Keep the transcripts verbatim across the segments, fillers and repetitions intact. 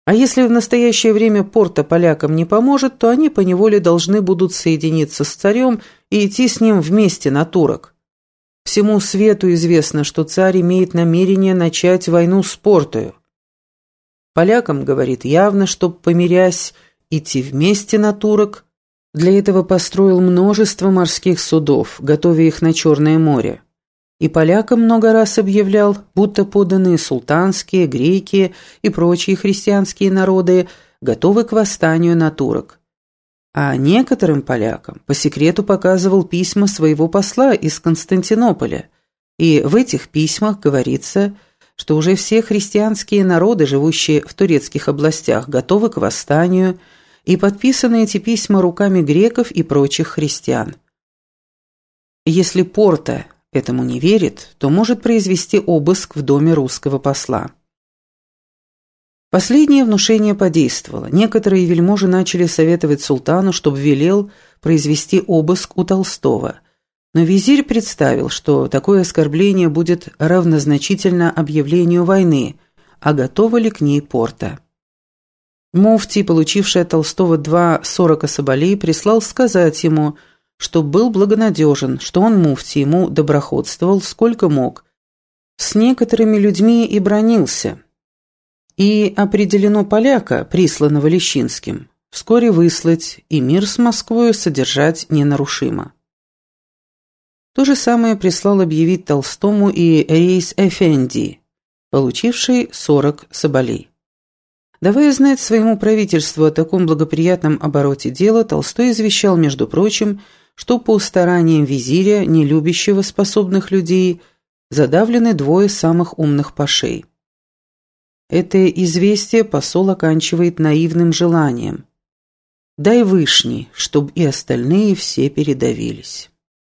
А если в настоящее время Порта полякам не поможет, то они поневоле должны будут соединиться с царем и идти с ним вместе на турок. Всему свету известно, что царь имеет намерение начать войну с Портою. Полякам, говорит, явно, чтоб, помирясь, идти вместе на турок, для этого построил множество морских судов, готовя их на Черное море. И полякам много раз объявлял, будто подданные султанские, греки и прочие христианские народы готовы к восстанию на турок. А некоторым полякам по секрету показывал письма своего посла из Константинополя, и в этих письмах говорится, что уже все христианские народы, живущие в турецких областях, готовы к восстанию, и подписаны эти письма руками греков и прочих христиан. Если Порта этому не верит, то может произвести обыск в доме русского посла. Последнее внушение подействовало. Некоторые вельможи начали советовать султану, чтобы велел произвести обыск у Толстого. Но визирь представил, что такое оскорбление будет равнозначительно объявлению войны, а готова ли к ней Порта. Муфтий, получивший от Толстого два сорока соболей, прислал сказать ему, что был благонадежен, что он, муфтий, ему доброходствовал сколько мог, с некоторыми людьми и бранился. И определено поляка, присланного Лещинским, вскоре выслать и мир с Москвою содержать ненарушимо. То же самое прислал объявить Толстому и Рейс Эфенди, получивший сорок соболей. Давая знать своему правительству о таком благоприятном обороте дела, Толстой извещал, между прочим, что по стараниям визиря, не любящего способных людей, задавлены двое самых умных пашей. Это известие посол оканчивает наивным желанием: «Дай вышний, чтоб и остальные все передавились».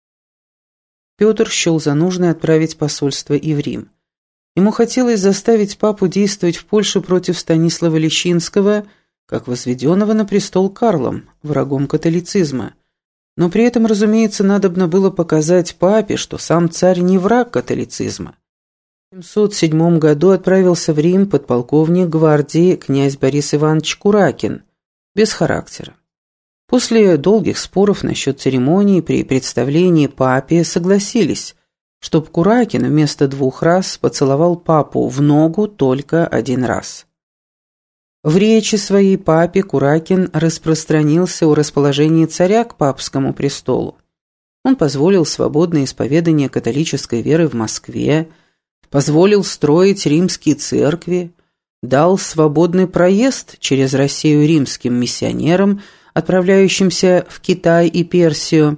Петр счел за нужное отправить посольство и в Рим. Ему хотелось заставить папу действовать в Польше против Станислава Лещинского, как возведенного на престол Карлом, врагом католицизма. Но при этом, разумеется, надобно было показать папе, что сам царь не враг католицизма. В семьсот седьмом году отправился в Рим подполковник гвардии князь Борис Иванович Куракин, без характера. После долгих споров насчет церемонии при представлении папе согласились, чтоб Куракин вместо двух раз поцеловал папу в ногу только один раз. В речи своей папе Куракин распространился о расположении царя к папскому престолу. Он позволил свободное исповедание католической веры в Москве, позволил строить римские церкви, дал свободный проезд через Россию римским миссионерам, отправляющимся в Китай и Персию.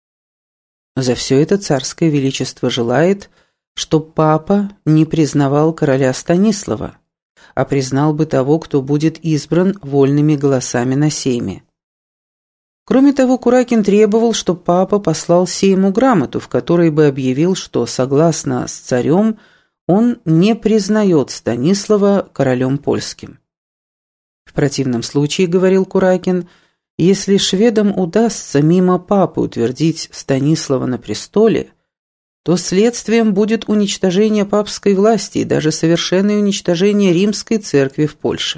За все это царское величество желает, чтоб папа не признавал короля Станислава, а признал бы того, кто будет избран вольными голосами на сейме. Кроме того, Куракин требовал, чтобы папа послал сейму грамоту, в которой бы объявил, что, согласно с царем, он не признает Станислава королем польским. В противном случае, говорил Куракин, если шведам удастся мимо папы утвердить Станислава на престоле, то следствием будет уничтожение папской власти и даже совершенное уничтожение римской церкви в Польше.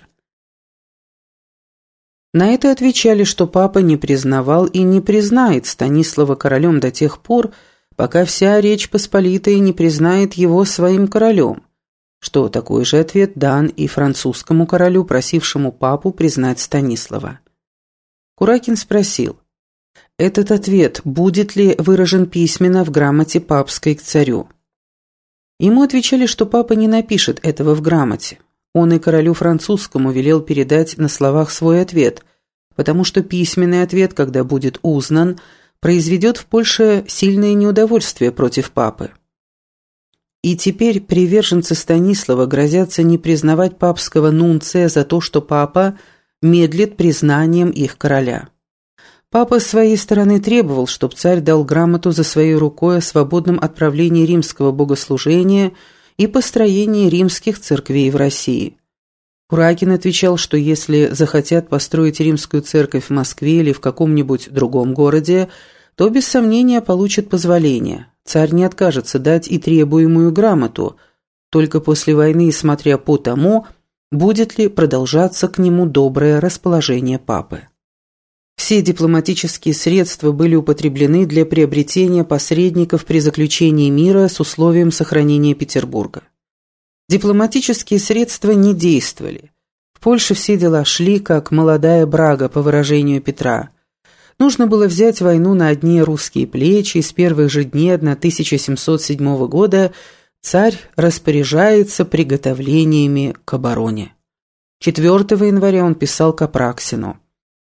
На это отвечали, что папа не признавал и не признает Станислава королем до тех пор, пока вся Речь Посполитая не признает его своим королем, что такой же ответ дан и французскому королю, просившему папу признать Станислава. Куракин спросил, этот ответ будет ли выражен письменно в грамоте папской к царю. Ему отвечали, что папа не напишет этого в грамоте. Он и королю французскому велел передать на словах свой ответ, потому что письменный ответ, когда будет узнан, произведет в Польше сильное неудовольствие против папы. И теперь приверженцы Станислава грозятся не признавать папского нунция за то, что папа медлит признанием их короля. Папа с своей стороны требовал, чтобы царь дал грамоту за своей рукой о свободном отправлении римского богослужения и построении римских церквей в России. Куракин отвечал, что если захотят построить римскую церковь в Москве или в каком-нибудь другом городе, то без сомнения получат позволение. Царь не откажется дать и требуемую грамоту, только после войны, смотря по тому, будет ли продолжаться к нему доброе расположение папы. Все дипломатические средства были употреблены для приобретения посредников при заключении мира с условием сохранения Петербурга. Дипломатические средства не действовали. В Польше все дела шли, как молодая брага, по выражению Петра. Нужно было взять войну на одни русские плечи, и с первых же дней тысяча семьсот седьмого года царь распоряжается приготовлениями к обороне. четвёртого января он писал к Апраксину: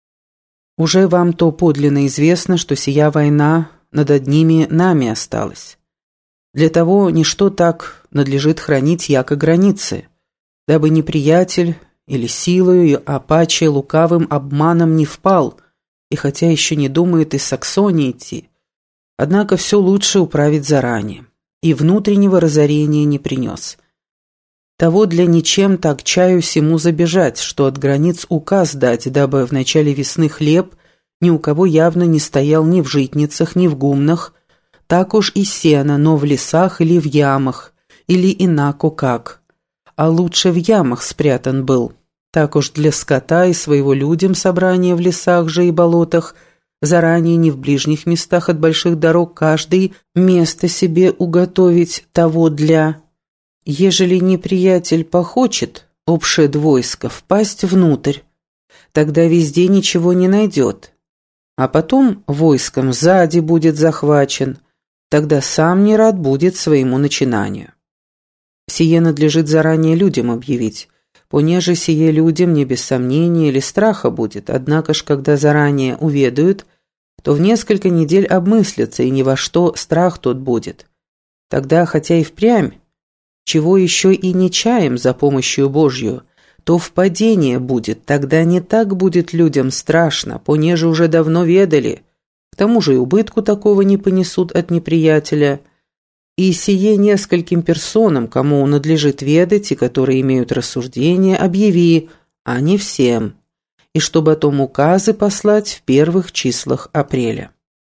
«Уже вам то подлинно известно, что сия война над одними нами осталась. Для того ничто так надлежит хранить, яко границы, дабы неприятель или силою, а паче лукавым обманом не впал, и хотя еще не думает из Саксонии идти, однако все лучше управить заранее, и внутреннего разорения не принес. Того для ничем так чаю сему забежать, что от границ указ дать, дабы в начале весны хлеб ни у кого явно не стоял ни в житницах, ни в гумнах, так уж и сено, но в лесах или в ямах, или инако как, а лучше в ямах спрятан был. Так уж для скота и своего людям собрание в лесах же и болотах, заранее не в ближних местах от больших дорог каждый место себе уготовить того для... Ежели неприятель похочет, обшед войско, впасть внутрь, тогда везде ничего не найдет. А потом войском сзади будет захвачен, тогда сам не рад будет своему начинанию. Сие надлежит заранее людям объявить, понеже сие людям не без сомнения или страха будет, однако ж, когда заранее уведают, то в несколько недель обмыслятся, и ни во что страх тот будет. Тогда, хотя и впрямь, чего еще и не чаем за помощью Божью, то впадение будет, тогда не так будет людям страшно, понеже уже давно ведали, к тому же и убытку такого не понесут от неприятеля, и сие нескольким персонам, кому надлежит ведать и которые имеют рассуждение, объяви, а не всем, и чтобы о том указы послать в первых числах апреля.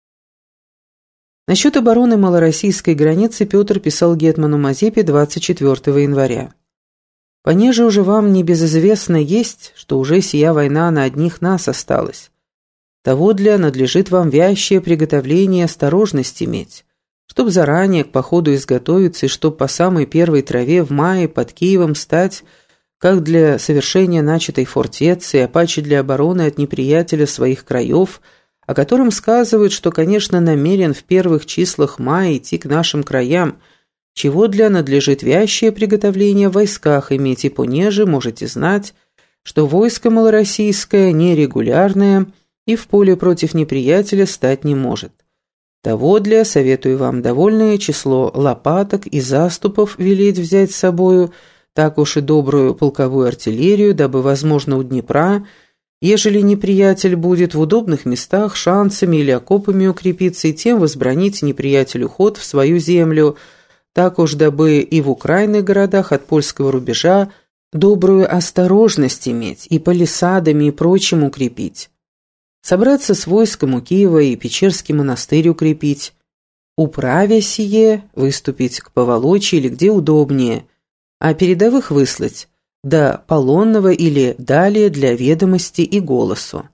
Насчет обороны малороссийской границы Петр писал гетману Мазепе двадцать четвёртого января. «Понеже уже вам небезызвестно есть, что уже сия война на одних нас осталась. Того для надлежит вам вящее приготовление и осторожность иметь, чтоб заранее к походу изготовиться и чтоб по самой первой траве в мае под Киевом стать, как для совершения начатой фортеции, а паче для обороны от неприятеля своих краев, о котором сказывают, что, конечно, намерен в первых числах мая идти к нашим краям, чего для надлежит вящее приготовление в войсках иметь, и понеже можете знать, что войско малороссийское нерегулярное и в поле против неприятеля стать не может. Того для советую вам довольное число лопаток и заступов велеть взять с собою, так уж и добрую полковую артиллерию, дабы, возможно, у Днепра, ежели неприятель будет в удобных местах шансами или окопами укрепиться, и тем возбранить неприятелю ход в свою землю, так уж дабы и в украинных городах от польского рубежа добрую осторожность иметь и палисадами и прочим укрепить. Собраться с войском у Киева и Печерский монастырь укрепить. Управя сие, выступить к Поволочи или где удобнее, а передовых выслать до Полонного или далее для ведомости и голосу.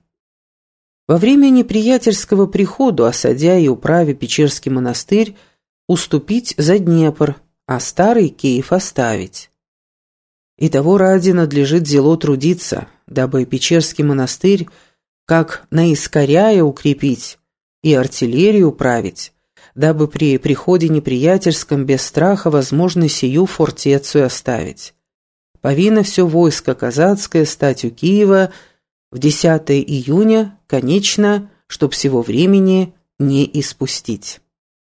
Во время неприятельского прихода, осадя и управя Печерский монастырь, уступить за Днепр, а старый Киев оставить. И того ради надлежит зело трудиться, дабы Печерский монастырь как наискоряя укрепить и артиллерию управить, дабы при приходе неприятельском без страха возможно сию фортецию оставить. Повинно все войско казацкое стать у Киева в десятого июня, конечно, чтоб всего времени не испустить.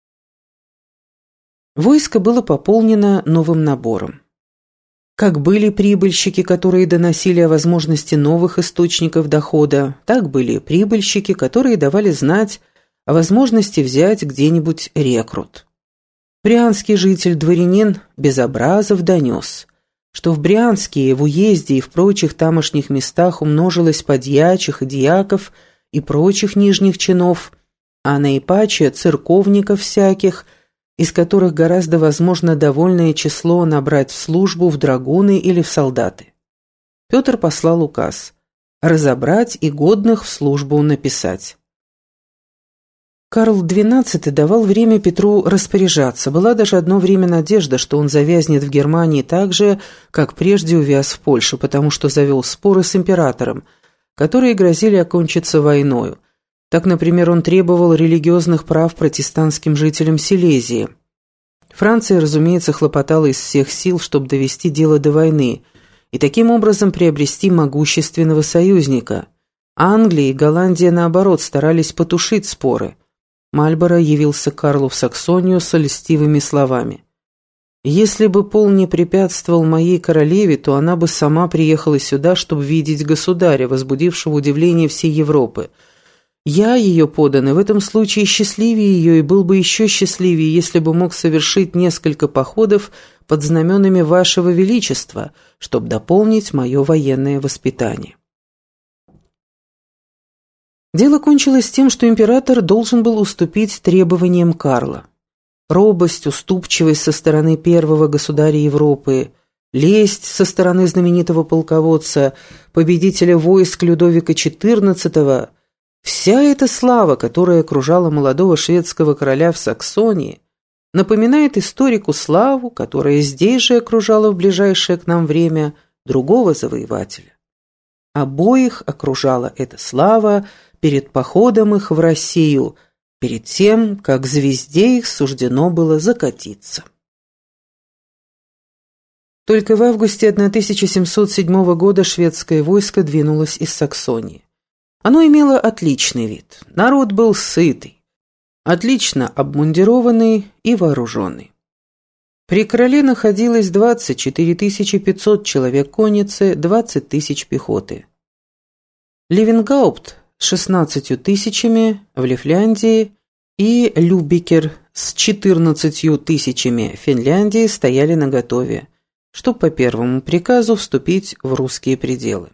Войско было пополнено новым набором. Как были прибыльщики, которые доносили о возможности новых источников дохода, так были прибыльщики, которые давали знать о возможности взять где-нибудь рекрут. Брянский житель-дворянин Безобразов донес, что в Брянске, в уезде и в прочих тамошних местах умножилось подьячих и дьяков и прочих нижних чинов, а наипаче церковников всяких, из которых гораздо возможно довольное число набрать в службу в драгуны или в солдаты. Петр послал указ разобрать и годных в службу написать. Карл двенадцатый давал время Петру распоряжаться. Была даже одно время надежда, что он завязнет в Германии так же, как прежде увяз в Польше, потому что завел споры с императором, которые грозили окончиться войною. Так, например, он требовал религиозных прав протестантским жителям Силезии. Франция, разумеется, хлопотала из всех сил, чтобы довести дело до войны, и таким образом приобрести могущественного союзника. Англия и Голландия, наоборот, старались потушить споры. Мальборо явился Карлу в Саксонию с льстивыми словами. «Если бы Пол не препятствовал моей королеве, то она бы сама приехала сюда, чтобы видеть государя, возбудившего удивление всей Европы. Я, ее подданный, в этом случае счастливее ее и был бы еще счастливее, если бы мог совершить несколько походов под знаменами вашего величества, чтобы дополнить мое военное воспитание». Дело кончилось тем, что император должен был уступить требованиям Карла. Робость, уступчивость со стороны первого государя Европы, лесть со стороны знаменитого полководца, победителя войск Людовика четырнадцатого, вся эта слава, которая окружала молодого шведского короля в Саксонии, напоминает историку славу, которая здесь же окружала в ближайшее к нам время другого завоевателя. Обоих окружала эта слава перед походом их в Россию, перед тем, как звезде их суждено было закатиться. Только в августе тысяча семьсот седьмого года шведское войско двинулось из Саксонии. Оно имело отличный вид. Народ был сытый, отлично обмундированный и вооруженный. При короле находилось двадцать четыре тысячи пятьсот человек конницы, двадцать тысяч пехоты. Левенгаупт с шестнадцатью тысячами в Лифляндии и Любекер с четырнадцатью тысячами в Финляндии стояли наготове, чтобы по первому приказу вступить в русские пределы.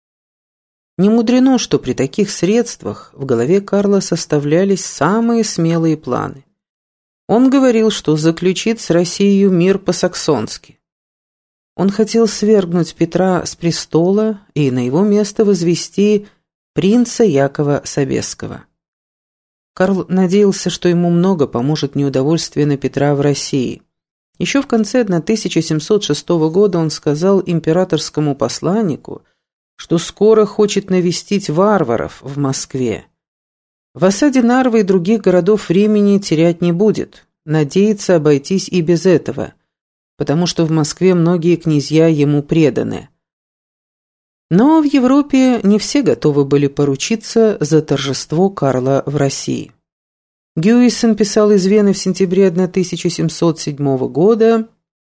Не мудрено, что при таких средствах в голове Карла составлялись самые смелые планы. Он говорил, что заключит с Россией мир по-саксонски. Он хотел свергнуть Петра с престола и на его место возвести принца Якова Собесского. Карл надеялся, что ему много поможет неудовольствие на Петра в России. Еще в конце тысяча семьсот шестого года он сказал императорскому посланнику, что скоро хочет навестить варваров в Москве. В осаде Нарвы и других городов времени терять не будет, надеется обойтись и без этого, потому что в Москве многие князья ему преданы. Но в Европе не все готовы были поручиться за торжество Карла в России. Гюйсон писал из Вены в сентябре тысяча семьсот седьмого года,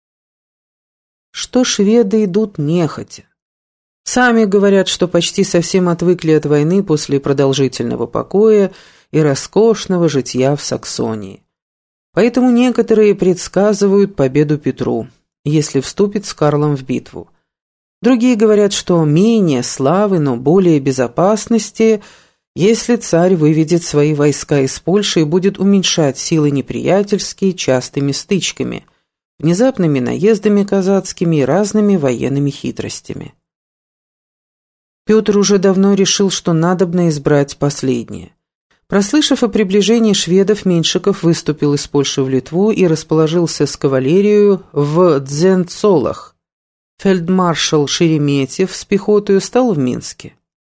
что шведы идут нехотя. Сами говорят, что почти совсем отвыкли от войны после продолжительного покоя и роскошного житья в Саксонии. Поэтому некоторые предсказывают победу Петру, если вступит с Карлом в битву. Другие говорят, что менее славы, но более безопасности, если царь выведет свои войска из Польши и будет уменьшать силы неприятельские частыми стычками, внезапными наездами казацкими и разными военными хитростями. Петр уже давно решил, что надобно избрать последнее. Прослышав о приближении шведов, Меньшиков выступил из Польши в Литву и расположился с кавалерией в Дзенцолах. Фельдмаршал Шереметьев с пехотой стал в Минске.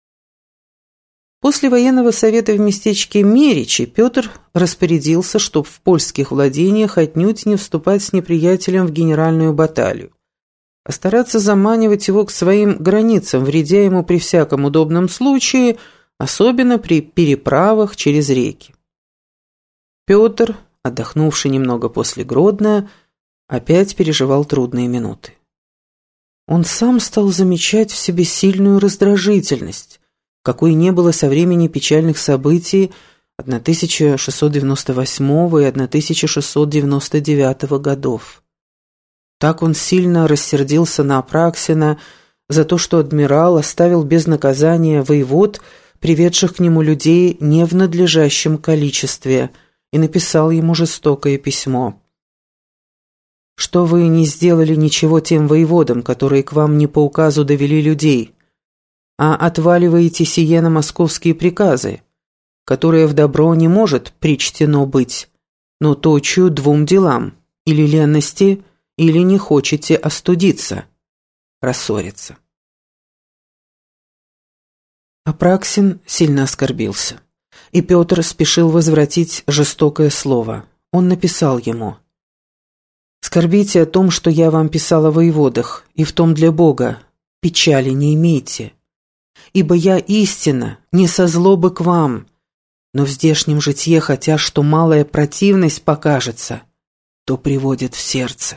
После военного совета в местечке Меричи Петр распорядился, чтобы в польских владениях отнюдь не вступать с неприятелем в генеральную баталию, а стараться заманивать его к своим границам, вредя ему при всяком удобном случае, особенно при переправах через реки. Петр, отдохнувший немного после Гродно, опять переживал трудные минуты. Он сам стал замечать в себе сильную раздражительность, какой не было со времени печальных событий тысяча шестьсот девяносто восьмого и тысяча шестьсот девяносто девятого годов. Так он сильно рассердился на Апраксина за то, что адмирал оставил без наказания воевод, приведших к нему людей не в надлежащем количестве, и написал ему жестокое письмо. что вы не сделали ничего тем воеводам, которые к вам не по указу довели людей, а отваливаете сие на московские приказы, которые в добро не может причтено быть, но точью двум делам, или ленности, или не хочете остудиться, рассориться». Апраксин сильно оскорбился, и Петр спешил возвратить жестокое слово. Он написал ему: «Скорбите о том, что я вам писал о воеводах, и в том для Бога печали не имейте, ибо я истинно не со злобы к вам, но в здешнем житье, хотя что малая противность покажется, то приводит в сердце».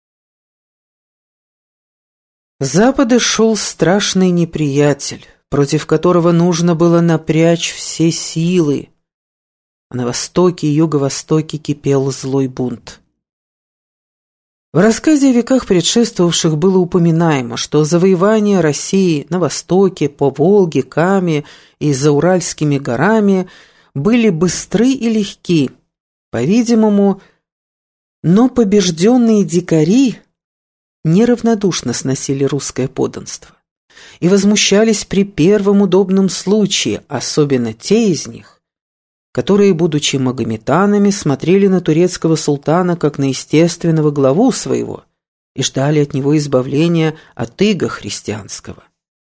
С запада шел страшный неприятель, против которого нужно было напрячь все силы, а на востоке и юго-востоке кипел злой бунт. В рассказе о веках предшествовавших было упоминаемо, что завоевания России на востоке, по Волге, Каме и за Уральскими горами были быстры и легки, по-видимому, но побежденные дикари неравнодушно сносили русское подданство и возмущались при первом удобном случае, особенно те из них, которые, будучи магометанами, смотрели на турецкого султана как на естественного главу своего и ждали от него избавления от ига христианского.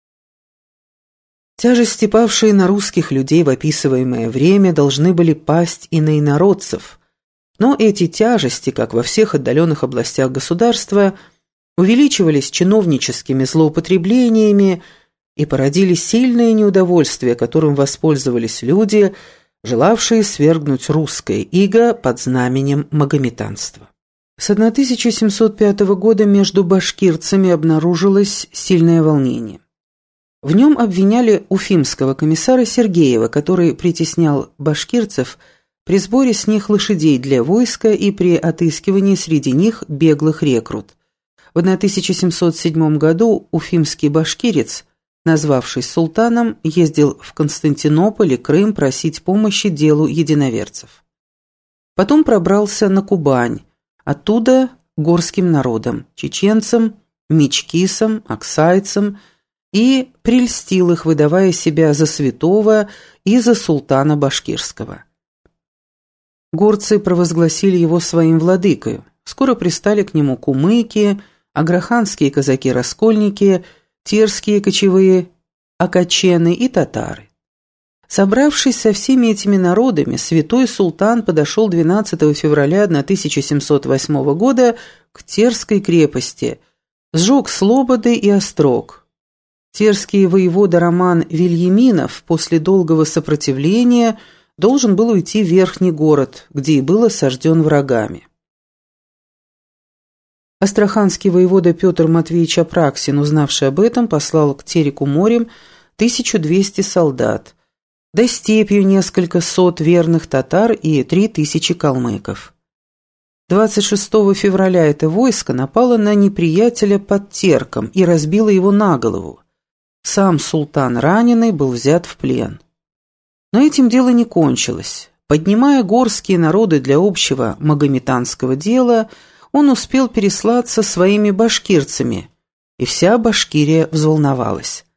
Тяжести, павшие на русских людей в описываемое время, должны были пасть и на инородцев, но эти тяжести, как во всех отдаленных областях государства, увеличивались чиновническими злоупотреблениями и породили сильное неудовольствие, которым воспользовались люди, желавшие свергнуть русское иго под знаменем магометанства. С тысяча семьсот пятого года между башкирцами обнаружилось сильное волнение. В нем обвиняли уфимского комиссара Сергеева, который притеснял башкирцев при сборе с них лошадей для войска и при отыскивании среди них беглых рекрут. В тысяча семьсот седьмом году уфимский башкирец, назвавшись султаном, ездил в Константинополь и Крым просить помощи делу единоверцев. Потом пробрался на Кубань, оттуда горским народам, чеченцам, мичкисам, аксайцам, и прельстил их, выдавая себя за святого и за султана башкирского. Горцы провозгласили его своим владыкою. Скоро пристали к нему кумыки, аграханские казаки-раскольники, терские кочевые акачены и татары. Собравшись со всеми этими народами, святой султан подошел двенадцатого февраля тысяча семьсот восьмого года к Терской крепости, сжег слободы и острог. Терский воевода Роман Вильяминов после долгого сопротивления должен был уйти в Верхний город, где и был осажден врагами. Астраханский воевода Петр Матвеевич Апраксин, узнавший об этом, послал к Тереку морем тысячу двести солдат, да степью несколько сот верных татар и три тысячи калмыков. двадцать шестого февраля это войско напало на неприятеля под Терком и разбило его на голову. Сам султан, раненый, был взят в плен. Но этим дело не кончилось. Поднимая горские народы для общего магометанского дела, он успел переслаться своими башкирцами, и вся Башкирия взволновалась.